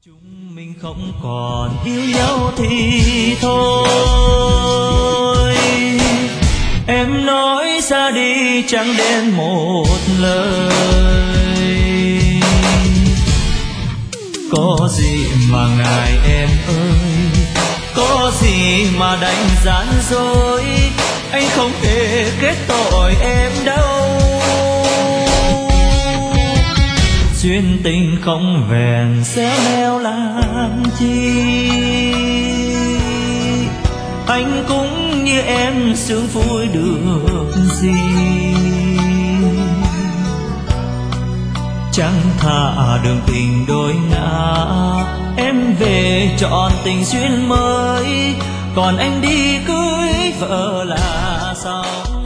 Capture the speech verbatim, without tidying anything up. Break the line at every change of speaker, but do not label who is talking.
Chúng mình không còn yêu nhau thì thôi, em nói ra đi chẳng đến một lời. Có gì mà ngại em ơi, có gì mà đánh gian dối, anh không thể kết tội em đâu. Duyên tình không vẹn xéo neo làm chi, anh cũng như em sướng vui được gì. Chẳng thà đường tình đôi ngã, em về chọn tình duyên mới, còn anh đi cưới vợ là sao.